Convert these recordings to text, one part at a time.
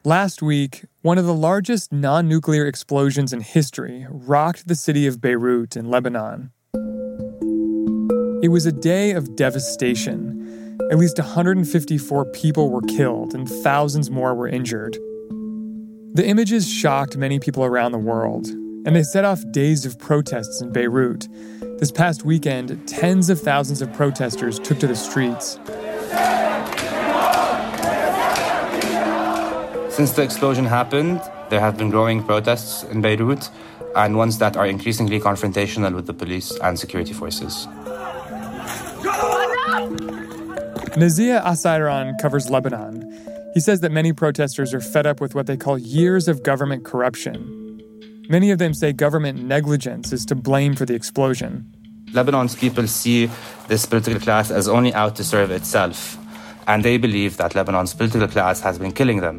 Last week, one of the largest non-nuclear explosions in history rocked the city of Beirut in Lebanon. It was a day of devastation. At least 154 people were killed and thousands more were injured. The images shocked many people around the world, and they set off days of protests in Beirut. This past weekend, tens of thousands of protesters took to the streets. Since the explosion happened, there have been growing protests in Beirut, and ones that are increasingly confrontational with the police and security forces. Nazia Asairan covers Lebanon. He says that many protesters are fed up with what they call years of government corruption. Many of them say government negligence is to blame for the explosion. Lebanon's people see this political class as only out to serve itself, and they believe that Lebanon's political class has been killing them.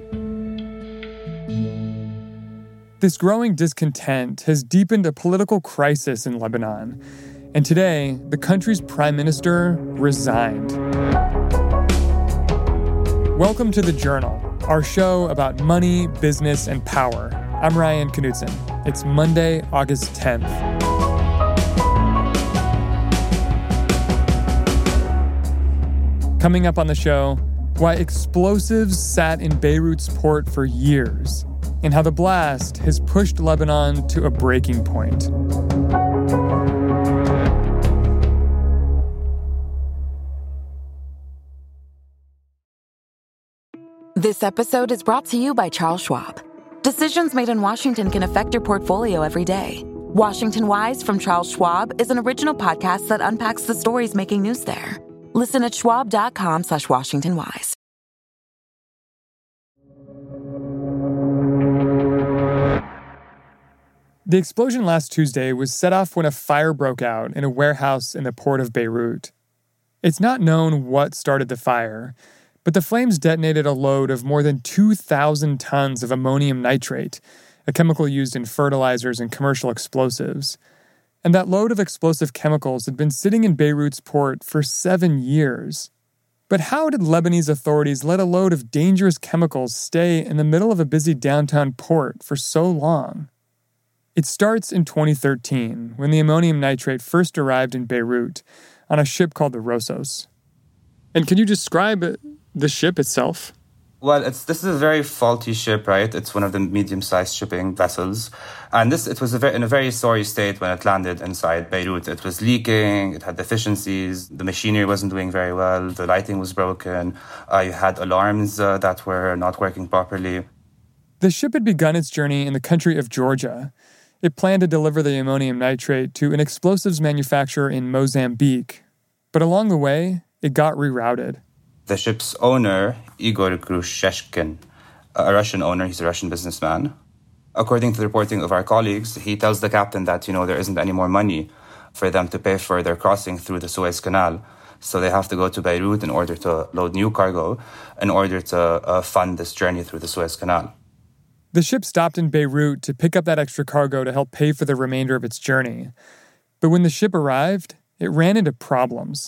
This growing discontent has deepened a political crisis in Lebanon, and today, the country's prime minister resigned. Welcome to The Journal, our show about money, business, and power. I'm Ryan Knutson. It's Monday, August 10th. Coming up on the show, why explosives sat in Beirut's port for years, and how the blast has pushed Lebanon to a breaking point. This episode is brought to you by Charles Schwab. Decisions made in Washington can affect your portfolio every day. Washington Wise from Charles Schwab is an original podcast that unpacks the stories making news there. Listen at schwab.com/WashingtonWise. The explosion last Tuesday was set off when a fire broke out in a warehouse in the port of Beirut. It's not known what started the fire, but the flames detonated a load of more than 2,000 tons of ammonium nitrate, a chemical used in fertilizers and commercial explosives. And that load of explosive chemicals had been sitting in Beirut's port for 7 years. But how did Lebanese authorities let a load of dangerous chemicals stay in the middle of a busy downtown port for so long? It starts in 2013, when the ammonium nitrate first arrived in Beirut on a ship called the Rosos. And can you describe the ship itself? Well, this is a very faulty ship, right? It's one of the medium-sized shipping vessels. And it was in a very sorry state when it landed inside Beirut. It was leaking, it had deficiencies, the machinery wasn't doing very well, the lighting was broken, you had alarms that were not working properly. The ship had begun its journey in the country of Georgia. It planned to deliver the ammonium nitrate to an explosives manufacturer in Mozambique. But along the way, it got rerouted. The ship's owner, Igor Grusheshkin, a Russian owner, he's a Russian businessman. According to the reporting of our colleagues, he tells the captain that, there isn't any more money for them to pay for their crossing through the Suez Canal. So they have to go to Beirut in order to load new cargo in order to fund this journey through the Suez Canal. The ship stopped in Beirut to pick up that extra cargo to help pay for the remainder of its journey. But when the ship arrived, it ran into problems.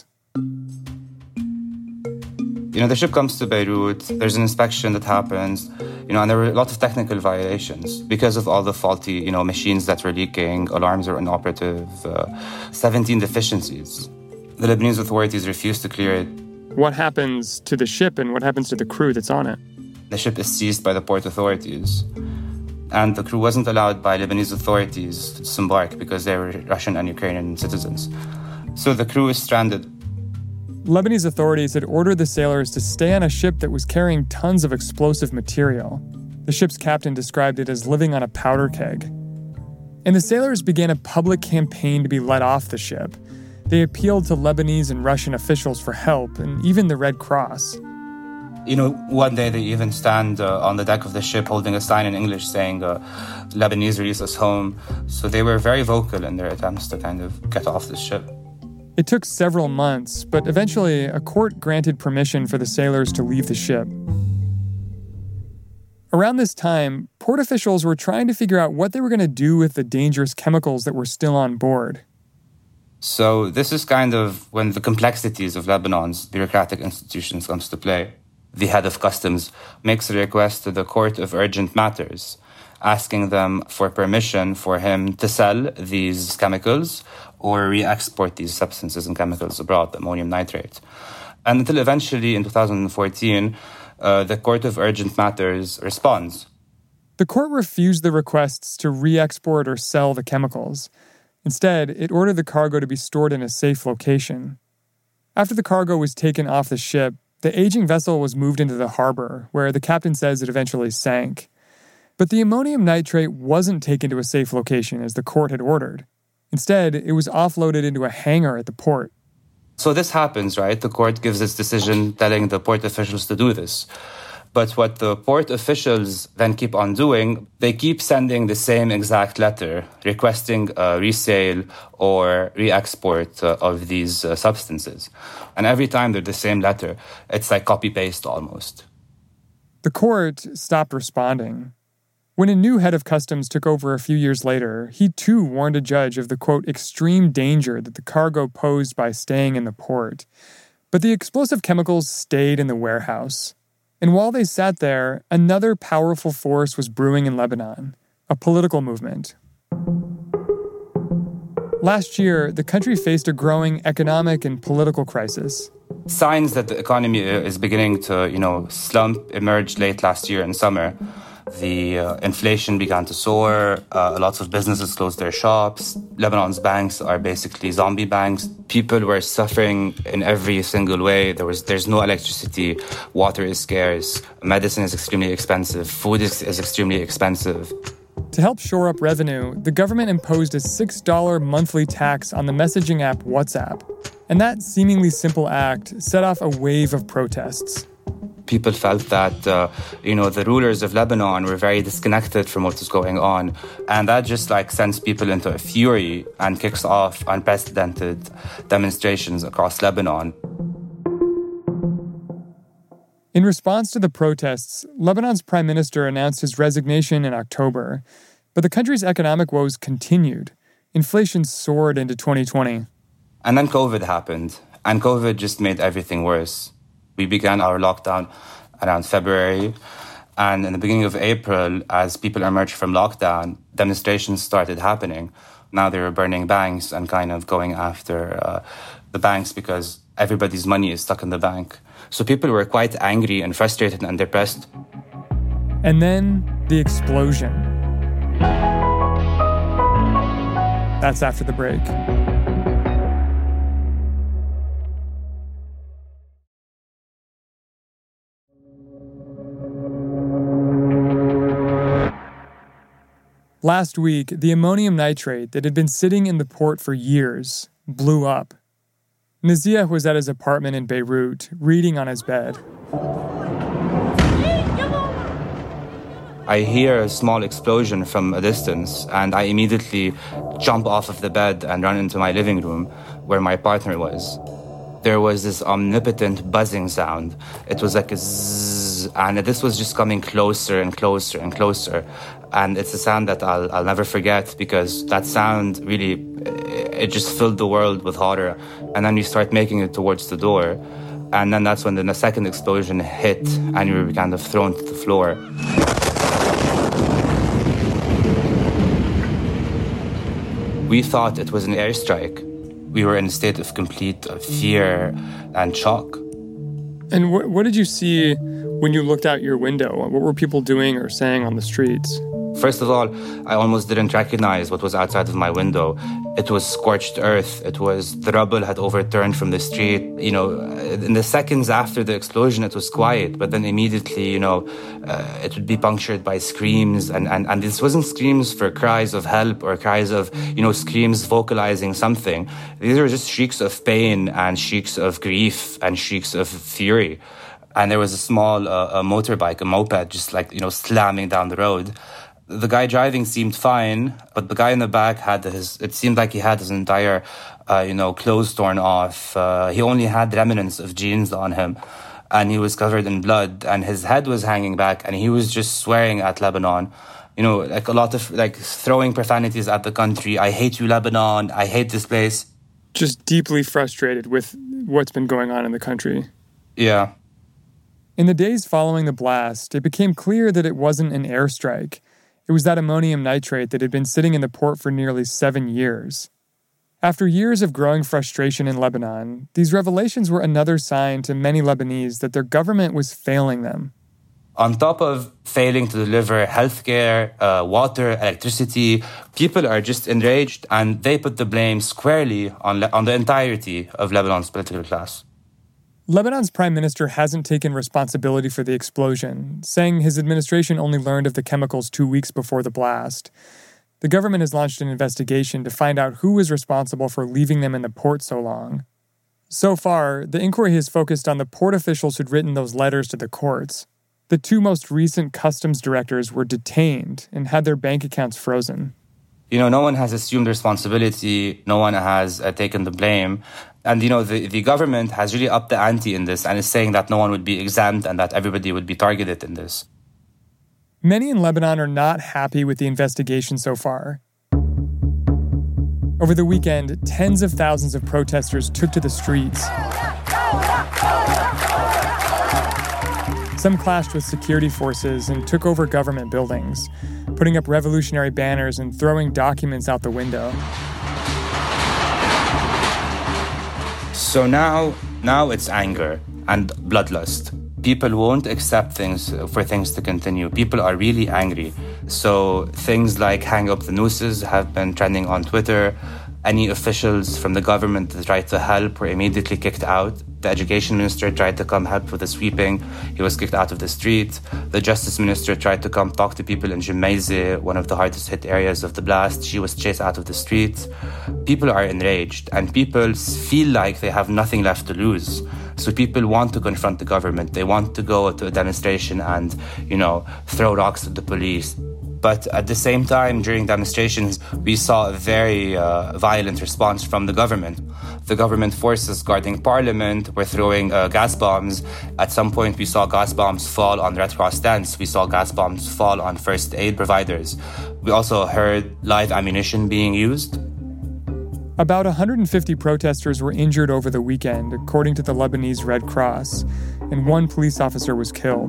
The ship comes to Beirut, there's an inspection that happens, and there were a lot of technical violations because of all the faulty, machines that were leaking, alarms were inoperative, 17 deficiencies. The Lebanese authorities refused to clear it. What happens to the ship and what happens to the crew that's on it? The ship is seized by the port authorities. And the crew wasn't allowed by Lebanese authorities to disembark because they were Russian and Ukrainian citizens. So the crew is stranded. Lebanese authorities had ordered the sailors to stay on a ship that was carrying tons of explosive material. The ship's captain described it as living on a powder keg. And the sailors began a public campaign to be let off the ship. They appealed to Lebanese and Russian officials for help, and even the Red Cross. One day they even stand on the deck of the ship holding a sign in English saying, Lebanese release us home. So they were very vocal in their attempts to kind of get off the ship. It took several months, but eventually a court granted permission for the sailors to leave the ship. Around this time, port officials were trying to figure out what they were going to do with the dangerous chemicals that were still on board. So this is kind of when the complexities of Lebanon's bureaucratic institutions comes to play. the head of customs, makes a request to the Court of Urgent Matters, asking them for permission for him to sell these chemicals or re-export these substances and chemicals abroad, the ammonium nitrate. And until eventually, in 2014, the Court of Urgent Matters responds. The court refused the requests to re-export or sell the chemicals. Instead, it ordered the cargo to be stored in a safe location. After the cargo was taken off the ship, the aging vessel was moved into the harbor, where the captain says it eventually sank. But the ammonium nitrate wasn't taken to a safe location as the court had ordered. Instead, it was offloaded into a hangar at the port. So this happens, right? The court gives its decision telling the port officials to do this. But what the port officials then keep on doing, they keep sending the same exact letter requesting a resale or re-export of these substances. And every time they're the same letter, it's like copy-paste almost. The court stopped responding. When a new head of customs took over a few years later, he too warned a judge of the, quote, extreme danger that the cargo posed by staying in the port. But the explosive chemicals stayed in the warehouse. And while they sat there, another powerful force was brewing in Lebanon, a political movement. Last year, the country faced a growing economic and political crisis. Signs that the economy is beginning to, slump emerged late last year in summer. The inflation began to soar. Lots of businesses closed their shops. Lebanon's banks are basically zombie banks. People were suffering in every single way. There's no electricity. Water is scarce. Medicine is extremely expensive. Food is extremely expensive. To help shore up revenue, the government imposed a $6 monthly tax on the messaging app WhatsApp. And that seemingly simple act set off a wave of protests. People felt that, the rulers of Lebanon were very disconnected from what was going on. And that just sends people into a fury and kicks off unprecedented demonstrations across Lebanon. In response to the protests, Lebanon's prime minister announced his resignation in October. But the country's economic woes continued. Inflation soared into 2020. And then COVID happened. And COVID just made everything worse. We began our lockdown around February, and in the beginning of April, as people emerged from lockdown, demonstrations started happening. Now they were burning banks and kind of going after the banks because everybody's money is stuck in the bank. So people were quite angry and frustrated and depressed. And then the explosion. That's after the break. Last week, the ammonium nitrate that had been sitting in the port for years blew up. Naziah was at his apartment in Beirut, reading on his bed. I hear a small explosion from a distance, and I immediately jump off of the bed and run into my living room, where my partner was. There was this omnipotent buzzing sound. It was like a zzz, and this was just coming closer and closer and closer. And it's a sound that I'll never forget, because that sound really, it just filled the world with horror. And then we start making it towards the door. And then that's when the second explosion hit, and we were kind of thrown to the floor. We thought it was an airstrike. We were in a state of complete fear and shock. And what did you see when you looked out your window? What were people doing or saying on the streets? First of all, I almost didn't recognize what was outside of my window. It was scorched earth. The rubble had overturned from the street. In the seconds after the explosion, it was quiet. But then immediately, it would be punctured by screams. And this wasn't screams for cries of help or cries of, screams vocalizing something. These were just shrieks of pain and shrieks of grief and shrieks of fury. And there was a small motorbike, a moped, just slamming down the road. The guy driving seemed fine, but the guy in the back it seemed like he had his entire, clothes torn off. He only had remnants of jeans on him, and he was covered in blood, and his head was hanging back, and he was just swearing at Lebanon. A lot of, throwing profanities at the country. I hate you, Lebanon. I hate this place. Just deeply frustrated with what's been going on in the country. Yeah. In the days following the blast, it became clear that it wasn't an airstrike. It was that ammonium nitrate that had been sitting in the port for nearly 7 years. After years of growing frustration in Lebanon, these revelations were another sign to many Lebanese that their government was failing them. On top of failing to deliver healthcare, water, electricity, people are just enraged, and they put the blame squarely on the entirety of Lebanon's political class. Lebanon's prime minister hasn't taken responsibility for the explosion, saying his administration only learned of the chemicals 2 weeks before the blast. The government has launched an investigation to find out who was responsible for leaving them in the port so long. So far, the inquiry has focused on the port officials who'd written those letters to the courts. The 2 most recent customs directors were detained and had their bank accounts frozen. No one has assumed responsibility. No one has taken the blame. And, the government has really upped the ante in this and is saying that no one would be exempt and that everybody would be targeted in this. Many in Lebanon are not happy with the investigation so far. Over the weekend, tens of thousands of protesters took to the streets. Some clashed with security forces and took over government buildings, putting up revolutionary banners and throwing documents out the window. So now it's anger and bloodlust. People won't accept things to continue. People are really angry. So things like hang up the nooses have been trending on Twitter. Any officials from the government that tried to help were immediately kicked out. The education minister tried to come help with the sweeping. He was kicked out of the street. The justice minister tried to come talk to people in Jumeirah, one of the hardest hit areas of the blast. She was chased out of the streets. People are enraged, and people feel like they have nothing left to lose. So people want to confront the government. They want to go to a demonstration and, throw rocks at the police. But at the same time, during demonstrations, we saw a very violent response from the government. The government forces guarding parliament were throwing gas bombs. At some point, we saw gas bombs fall on Red Cross tents. We saw gas bombs fall on first aid providers. We also heard live ammunition being used. About 150 protesters were injured over the weekend, according to the Lebanese Red Cross, and 1 police officer was killed.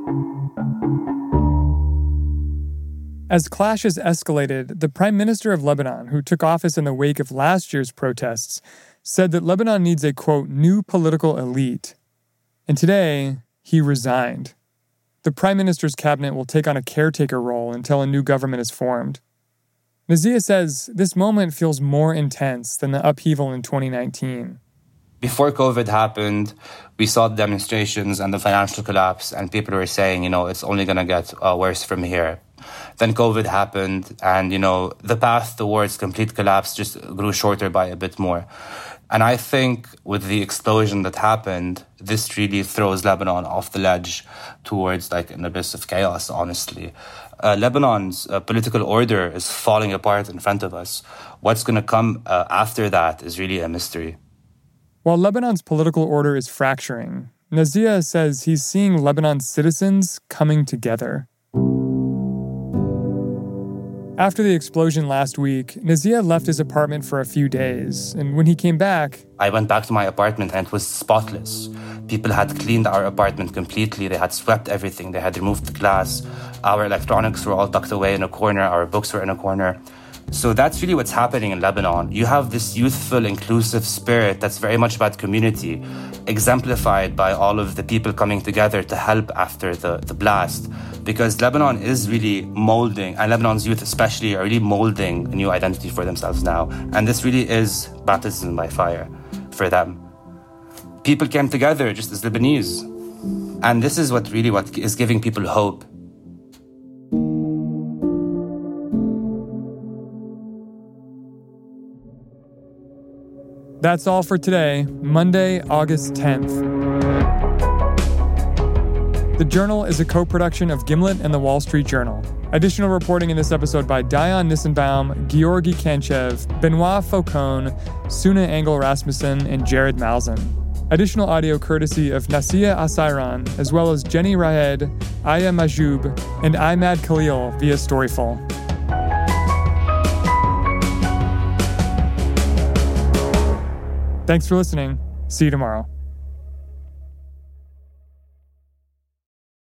As clashes escalated, the Prime Minister of Lebanon, who took office in the wake of last year's protests, said that Lebanon needs a, quote, new political elite. And today, he resigned. The Prime Minister's cabinet will take on a caretaker role until a new government is formed. Nazia says this moment feels more intense than the upheaval in 2019. Before COVID happened, we saw the demonstrations and the financial collapse, and people were saying, it's only going to get worse from here. Then COVID happened, and, the path towards complete collapse just grew shorter by a bit more. And I think with the explosion that happened, this really throws Lebanon off the ledge towards an abyss of chaos, honestly. Lebanon's political order is falling apart in front of us. What's going to come after that is really a mystery. While Lebanon's political order is fracturing, Nazia says he's seeing Lebanon's citizens coming together. After the explosion last week, Nazia left his apartment for a few days, and when he came back... I went back to my apartment and it was spotless. People had cleaned our apartment completely. They had swept everything. They had removed the glass. Our electronics were all tucked away in a corner. Our books were in a corner. So that's really what's happening in Lebanon. You have this youthful, inclusive spirit that's very much about community, exemplified by all of the people coming together to help after the blast. Because Lebanon is really molding, and Lebanon's youth especially are really molding a new identity for themselves now. And this really is baptism by fire for them. People came together just as Lebanese. And this is what is giving people hope. That's all for today, Monday, August 10th. The Journal is a co-production of Gimlet and The Wall Street Journal. Additional reporting in this episode by Dayan Nissenbaum, Georgi Kanchev, Benoit Faucon, Suna Engel Rasmussen, and Jared Malzahn. Additional audio courtesy of Nasia Asairan, as well as Jenny Rahed, Aya Majoub, and Imad Khalil via Storyful. Thanks for listening. See you tomorrow.